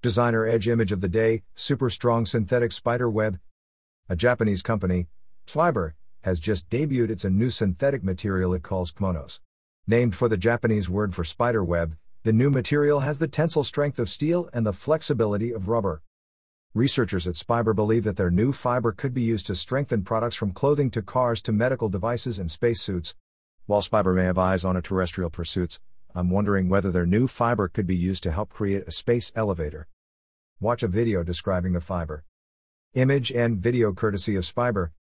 Designer Edge image of the day, super strong synthetic spider web. A Japanese company, Spyber, has just debuted its new synthetic material it calls Kmonos. Named for the Japanese word for spider web, the new material has the tensile strength of steel and the flexibility of rubber. Researchers at Spyber believe that their new fiber could be used to strengthen products from clothing to cars to medical devices and spacesuits. While Spyber may have eyes on terrestrial pursuits, I'm wondering whether their new fiber could be used to help create a space elevator. Watch a video describing the fiber. Image and video courtesy of Spyber.